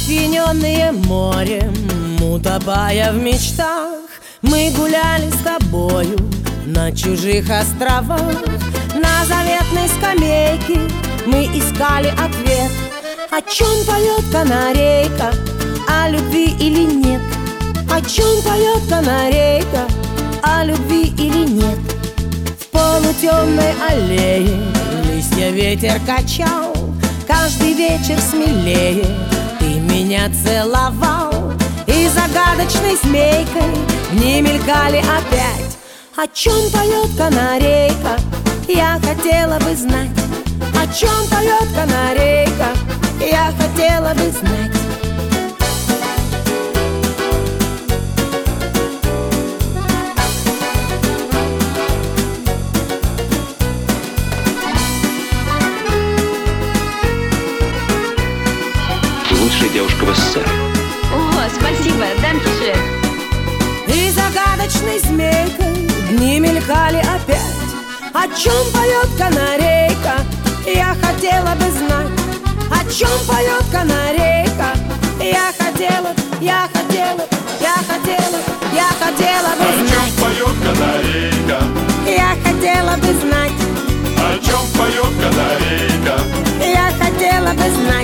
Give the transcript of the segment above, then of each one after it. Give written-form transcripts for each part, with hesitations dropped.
Опьяненные морем, утопая в мечтах, мы гуляли с тобою на чужих островах. На заветной скамейке мы искали ответ. О чем поет канарейка, о любви или нет? О чем поет канарейка, о любви или нет? В полутемной аллее листья ветер качал. Каждый вечер смелее ты меня целовал. И загадочной змейкой дни мелькали опять. О чем поет канарейка, я хотела бы знать. О чем поет канарейка, я хотела бы знать. Лучшая девушка в СССР. О, спасибо, данкишен. И загадочной змейкой дни мелькали опять. О чем поет канарейка, я хотела бы знать. О чем поет канарейка, я хотела бы знать. О чем поет канарейка, Я хотела бы знать. о чем поет канарейка. Я хотела бы знать.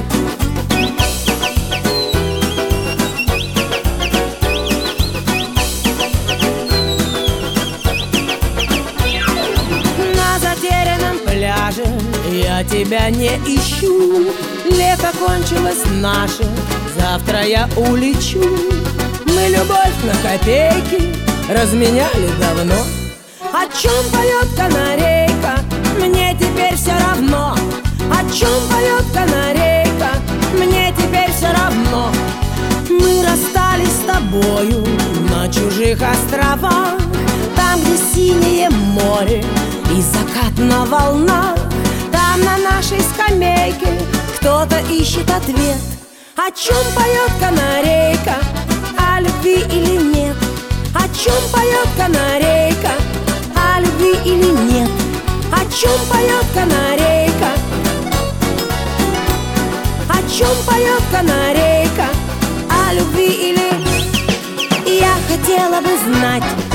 На затерянном пляже я тебя не ищу. Лето кончилось наше, завтра я улечу. Мы любовь на копейки разменяли давно. О чем поет канарейка, мне теперь все равно. О чем поет канарейка, мне теперь все равно. Мы расстались с тобою на чужих островах, там, где синее море и закат на волнах. Там на нашей скамейке кто-то ищет ответ. О чем поет канарейка, о любви или нет? О чем поет канарейка, о любви или нет? О чем поет канарейка? О чем поет канарейка, о любви или... Я хотела бы знать.